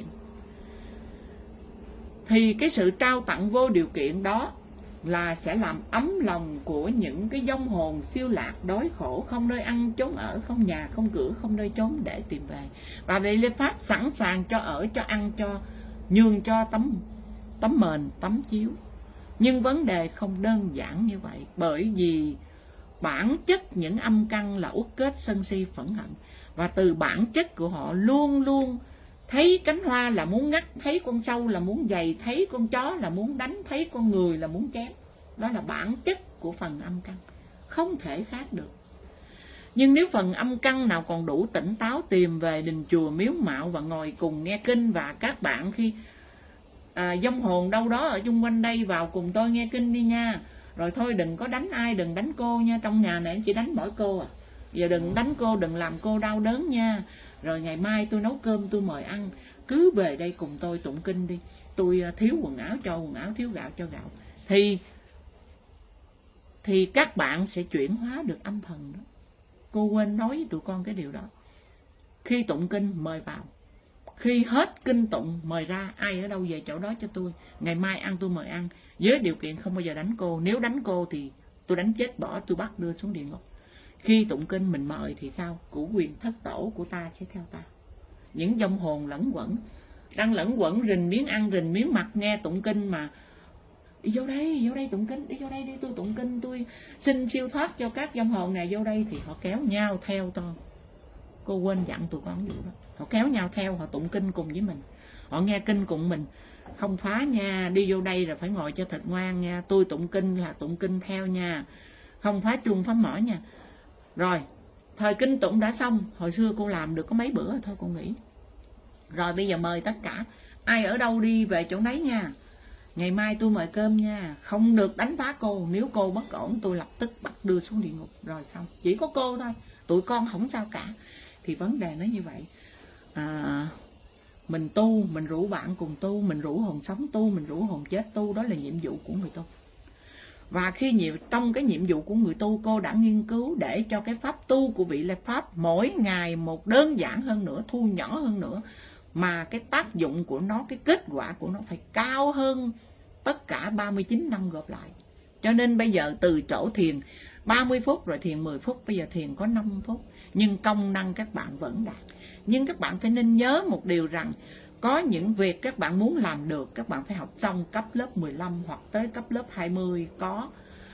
Speaker 1: Thì cái sự trao tặng vô điều kiện đó là sẽ làm ấm lòng của những cái vong hồn siêu lạc đói khổ, không nơi ăn chốn ở, không nhà không cửa, không nơi trốn để tìm về. Và vị Lai Pháp sẵn sàng cho ở, cho ăn, cho nhường cho tấm mền, tấm chiếu. Nhưng vấn đề không đơn giản như vậy, bởi vì bản chất những âm căn là uất kết sân si phẫn hận. Và từ bản chất của họ luôn luôn thấy cánh hoa là muốn ngắt, thấy con sâu là muốn giày, thấy con chó là muốn đánh, thấy con người là muốn chém. Đó là bản chất của phần âm căn, không thể khác được. Nhưng nếu phần âm căn nào còn đủ tỉnh táo tìm về đình chùa miếu mạo và ngồi cùng nghe kinh, và các bạn khi vong hồn đâu đó ở chung quanh đây vào cùng tôi nghe kinh đi nha. Rồi thôi đừng có đánh ai, đừng đánh cô nha, trong nhà này em chỉ đánh mỗi cô à. Giờ đừng đánh cô, đừng làm cô đau đớn nha. Rồi ngày mai tôi nấu cơm tôi mời ăn, cứ về đây cùng tôi tụng kinh đi. Tôi thiếu quần áo cho quần áo, thiếu gạo cho gạo. Thì các bạn sẽ chuyển hóa được âm thần đó. Cô quên nói với tụi con cái điều đó. Khi tụng kinh mời vào, khi hết kinh tụng mời ra, ai ở đâu về chỗ đó cho tôi. Ngày mai ăn tôi mời ăn, với điều kiện không bao giờ đánh cô. Nếu đánh cô thì tôi đánh chết bỏ, tôi bắt đưa xuống địa ngục. Khi tụng kinh mình mời thì sao? Cửu quyền thất tổ của ta sẽ theo ta. Những vong hồn lẫn quẩn, đang lẫn quẩn rình miếng ăn rình miếng mặc nghe tụng kinh mà đi vô đây tụng kinh, đi vô đây đi, tôi tụng kinh, tôi xin siêu thoát cho các vong hồn này vô đây, thì họ kéo nhau theo tôi. Cô quên dặn tụi con vụ đó. Họ kéo nhau theo, họ tụng kinh cùng với mình, họ nghe kinh cùng mình. Không phá nha, đi vô đây là phải ngồi cho thật ngoan nha, tôi tụng kinh là tụng kinh theo nha, không phá chuông phá mỏ nha. Rồi thời kinh tụng đã xong, hồi xưa cô làm được có mấy bữa thôi cô nghĩ. Rồi bây giờ mời tất cả, ai ở đâu đi về chỗ đấy nha, ngày mai tôi mời cơm nha, không được đánh phá cô, nếu cô bất ổn tôi lập tức bắt đưa xuống địa ngục. Rồi xong, chỉ có cô thôi, tụi con không sao cả. Thì vấn đề nó như vậy. Mình tu, mình rủ bạn cùng tu, mình rủ hồn sống tu, mình rủ hồn chết tu, đó là nhiệm vụ của người tu. Và khi trong cái nhiệm vụ của người tu, cô đã nghiên cứu để cho cái pháp tu của vị là pháp mỗi ngày một đơn giản hơn nữa, thu nhỏ hơn nữa, mà cái tác dụng của nó, cái kết quả của nó phải cao hơn tất cả 39 năm gộp lại. Cho nên bây giờ từ chỗ thiền 30 phút rồi thiền 10 phút, bây giờ thiền có 5 phút, nhưng công năng các bạn vẫn đạt. Nhưng các bạn phải nên nhớ một điều rằng, có những việc các bạn muốn làm được, các bạn phải học xong cấp lớp 15 hoặc tới cấp lớp 20 có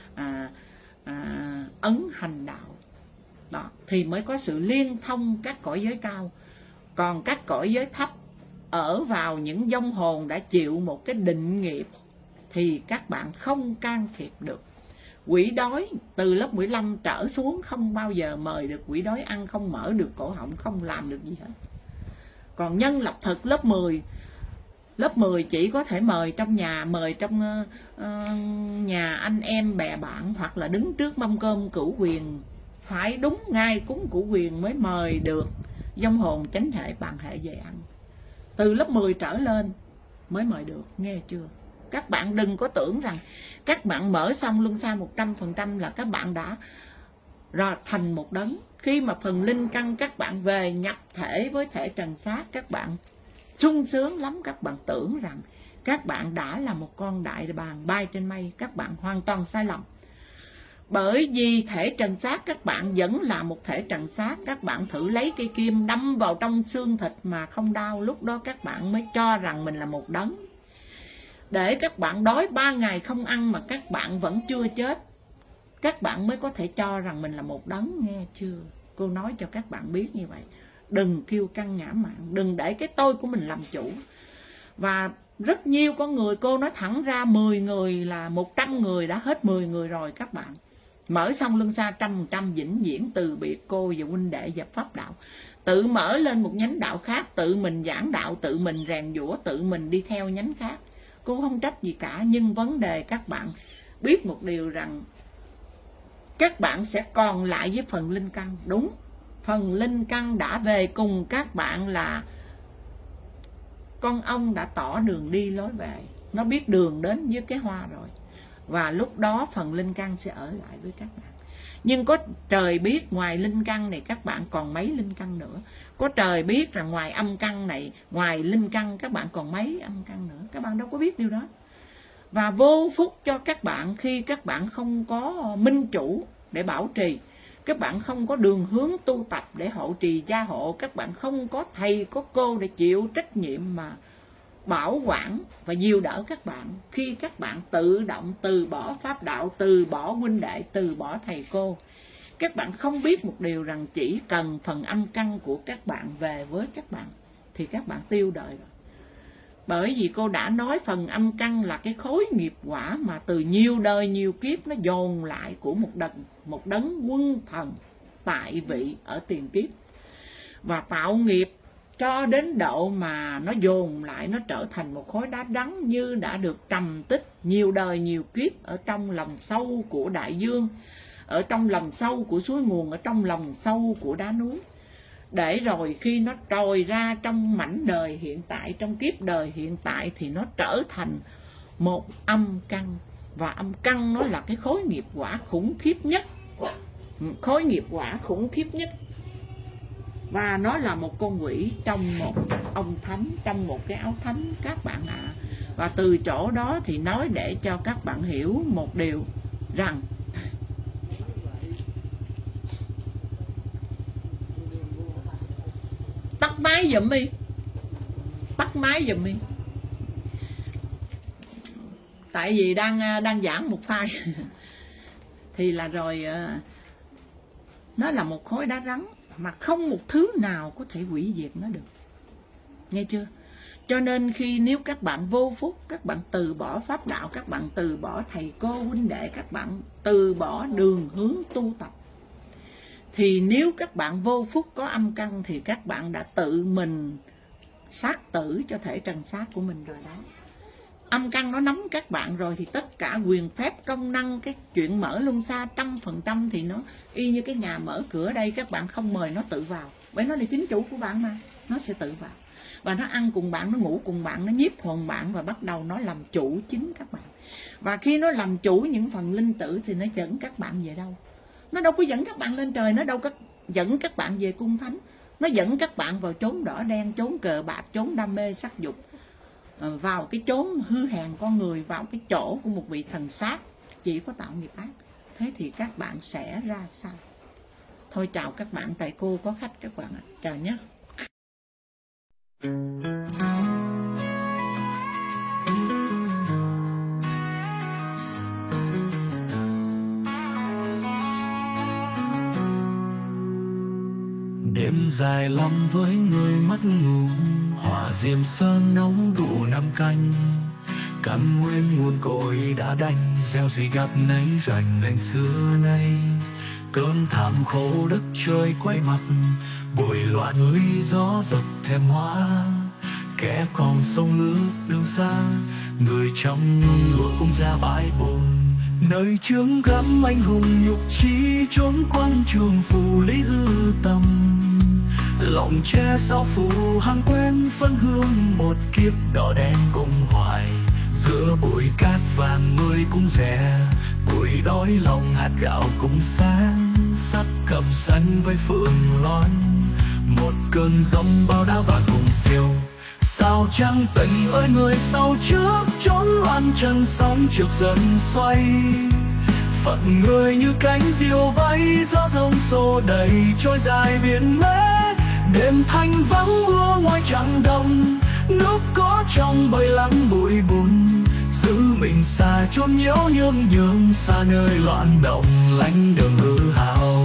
Speaker 1: ấn hành đạo. Đó, thì mới có sự liên thông các cõi giới cao. Còn các cõi giới thấp, ở vào những vong hồn đã chịu một cái định nghiệp, thì các bạn không can thiệp được. Quỷ đói từ lớp 15 trở xuống không bao giờ mời được quỷ đói ăn, không mở được cổ họng, không làm được gì hết. Còn nhân lập thực lớp 10, lớp 10 chỉ có thể mời trong nhà, mời trong nhà anh em bè bạn, hoặc là đứng trước mâm cơm cửu quyền, phải đúng ngay cúng cửu quyền mới mời được vong hồn chánh hệ bàn hệ về ăn. Từ lớp 10 trở lên mới mời được, nghe chưa? Các bạn đừng có tưởng rằng các bạn mở xong luân xa 100% là các bạn đã rồi thành một đấng. Khi mà phần linh căn các bạn về nhập thể với thể trần xác, các bạn sung sướng lắm. Các bạn tưởng rằng các bạn đã là một con đại bàng bay trên mây. Các bạn hoàn toàn sai lầm. Bởi vì thể trần xác các bạn vẫn là một thể trần xác. Các bạn thử lấy cây kim đâm vào trong xương thịt mà không đau, lúc đó các bạn mới cho rằng mình là một đấng. Để các bạn đói 3 ngày không ăn mà các bạn vẫn chưa chết, các bạn mới có thể cho rằng mình là một đấng, nghe chưa? Cô nói cho các bạn biết như vậy. Đừng kiêu căng ngã mạn, đừng để cái tôi của mình làm chủ. Và rất nhiều con người, cô nói thẳng ra 10 người là 100 người đã hết 10 người rồi các bạn. Mở xong luân xa 100% vĩnh viễn từ biệt cô và huynh đệ và pháp đạo. Tự mở lên một nhánh đạo khác, tự mình giảng đạo, tự mình rèn giũa, tự mình đi theo nhánh khác. Cô không trách gì cả, nhưng vấn đề các bạn biết một điều rằng các bạn sẽ còn lại với phần linh căn. Đúng, phần linh căn đã về cùng các bạn là con ong đã tỏ đường đi lối về. Nó biết đường đến với cái hoa rồi. Và lúc đó phần linh căn sẽ ở lại với các bạn. Nhưng có trời biết ngoài linh căn này các bạn còn mấy linh căn nữa. Có trời biết rằng ngoài âm căn này, ngoài linh căn các bạn còn mấy âm căn nữa. Các bạn đâu có biết điều đó. Và vô phúc cho các bạn khi các bạn không có minh chủ để bảo trì. Các bạn không có đường hướng tu tập để hộ trì gia hộ. Các bạn không có thầy có cô để chịu trách nhiệm mà bảo quản và dìu đỡ các bạn. Khi các bạn tự động từ bỏ pháp đạo, từ bỏ huynh đệ, từ bỏ thầy cô, các bạn không biết một điều rằng chỉ cần phần âm căn của các bạn về với các bạn thì các bạn tiêu đời rồi. Bởi vì cô đã nói phần âm căn là cái khối nghiệp quả mà từ nhiều đời nhiều kiếp nó dồn lại của một đấng quân thần tại vị ở tiền kiếp. Và tạo nghiệp cho đến độ mà nó dồn lại, nó trở thành một khối đá đắng như đã được trầm tích nhiều đời nhiều kiếp ở trong lòng sâu của đại dương, ở trong lòng sâu của suối nguồn, ở trong lòng sâu của đá núi. Để rồi khi nó trồi ra trong mảnh đời hiện tại, trong kiếp đời hiện tại thì nó trở thành một âm căn. Và âm căn nó là cái khối nghiệp quả khủng khiếp nhất. Khối nghiệp quả khủng khiếp nhất. Và nó là một con quỷ trong một ông thánh, trong một cái áo thánh các bạn ạ. Và từ chỗ đó thì nói để cho các bạn hiểu một điều rằng máy giùm đi, tắt máy giùm đi. Tại vì đang giảng một file thì là rồi, nó là một khối đá rắn mà không một thứ nào có thể hủy diệt nó được, nghe chưa? Cho nên nếu các bạn vô phúc, các bạn từ bỏ pháp đạo, các bạn từ bỏ thầy cô huynh đệ, các bạn từ bỏ đường hướng tu tập, thì nếu các bạn vô phúc có âm căn thì các bạn đã tự mình sát tử cho thể trần xác của mình rồi đó. Âm căn nó nắm các bạn rồi thì tất cả quyền phép công năng, cái chuyện mở luân xa 100% thì nó y như cái nhà mở cửa đây, các bạn không mời nó tự vào, bởi nó là chính chủ của bạn mà, nó sẽ tự vào. Và nó ăn cùng bạn, nó ngủ cùng bạn, nó nhiếp hồn bạn và bắt đầu nó làm chủ chính các bạn. Và khi nó làm chủ những phần linh tử thì nó dẫn các bạn về đâu? Nó đâu có dẫn các bạn lên trời, nó đâu có dẫn các bạn về cung thánh. Nó dẫn các bạn vào chốn đỏ đen, chốn cờ bạc, chốn đam mê sắc dục, vào cái chốn hư hèn con người, vào cái chỗ của một vị thần sát chỉ có tạo nghiệp ác. Thế thì các bạn sẽ ra sao? Thôi chào các bạn, tại cô có khách các bạn ạ. Chào nhé.
Speaker 2: Đêm dài lắm với người mất ngủ, hỏa diệm sơn nóng đủ 5 canh. Căn nguyên nguồn cội đã đành, gieo gì gặt nấy rành nành xưa nay. Cơn thảm khổ đất trời quay mặt, bụi loạn ly gió giật thèm hoa. Kẻ còn sông lướt đường xa, người trong nhung lụa cũng ra bãi bồn. Nơi chướng gắm anh hùng nhục trí, trốn quan trường phù lý hư tầm. Lòng che sao phủ hàng quen phân hương, một kiếp đỏ đen cùng hoài. Giữa bụi cát vàng người cũng rẻ, bụi đói lòng hạt gạo cũng sáng. Sắc cầm xanh với phượng loan, một cơn giông bao đá và cùng siêu. Sao trăng tình ơi người sau trước, trốn loạn trần sóng trượt dần xoay. Phận người như cánh diều bay, gió rông xô đầy trôi dài biển mê. Đêm thanh vắng mưa ngoài trăng đông, nước có trong bầy lắng bụi bùn. Giữ mình xa chốn nhiễu nhương nhường, xa nơi loạn động lánh đường hư hào.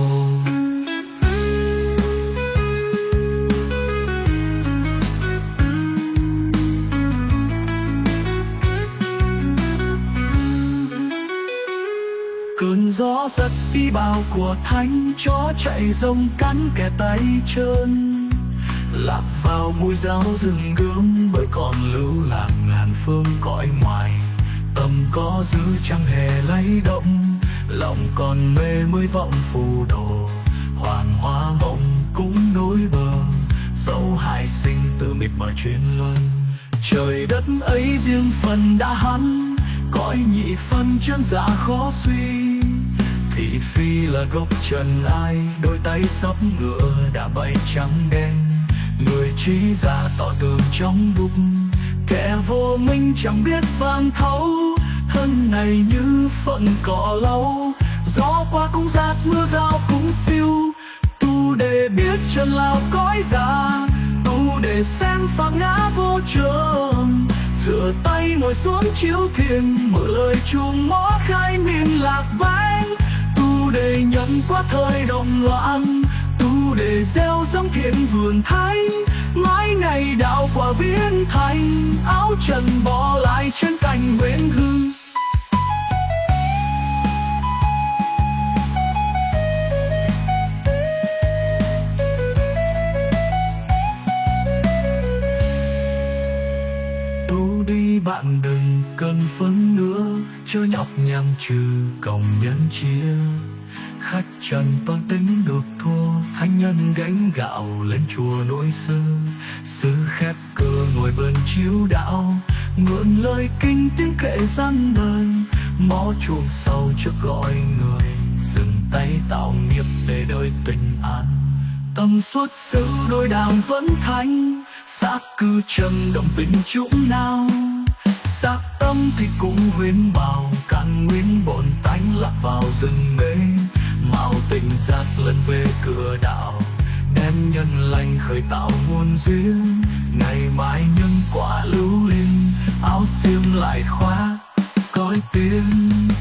Speaker 2: Cơn gió giật đi bào của thánh, chó chạy rông cắn kẻ tay chân. Lạc vào mũi giáo rừng gươm, bởi còn lưu lạc ngàn phương cõi ngoài. Tâm có giữ chẳng hề lay động, lòng còn mê mới vọng phù đồ. Hoàng hoa mộng cũng nối bờ, dẫu hai sinh từ mịt mờ chuyên luân. Trời đất ấy riêng phần đã hắn, cõi nhị phân chân dạ khó suy. Thị phi là gốc trần ai, đôi tay sắp ngựa đã bay trắng đen. Người trí giả tỏ tường trong đúc, kẻ vô minh chẳng biết vang thấu. Thân này như phận cỏ lau, gió qua cũng rát mưa rào cũng siêu. Tu để biết trần lao cõi già, tu để xem phạm ngã vô trường. Dựa tay ngồi xuống chiếu thiền, mở lời chuông mõ khai miền lạc bánh. Tu để nhận qua thời động loạn, tu để gieo giống thiện vườn thánh. Mãi ngày đạo quả viễn thành, áo trần bỏ lại trên cành huyễn hư. Tu đi bạn đừng cần phấn nữa, chớ nhọc nhằn trừ còng nhân chia. Khách trần toan tính được thua, thánh nhân gánh gạo lên chùa nội sư. Sư khép cửa ngồi bên chiếu đạo, mượn lời kinh tiếng kệ gian đời. Mõ chuông sau trước gọi người, dừng tay tạo nghiệp để đời bình an. Tâm xuất xứ đôi đàm vẫn thanh, xác cư trầm động tình chúng nào. Xác tâm thì cũng huyến bào, căn nguyên bổn tánh lạc vào rừng mê. Mạo tình giác lần về cửa đạo, đem nhân lành khởi tạo nguồn duyên. Ngày mai nhân quả lưu linh, áo xiêm lại khoác cõi tiên.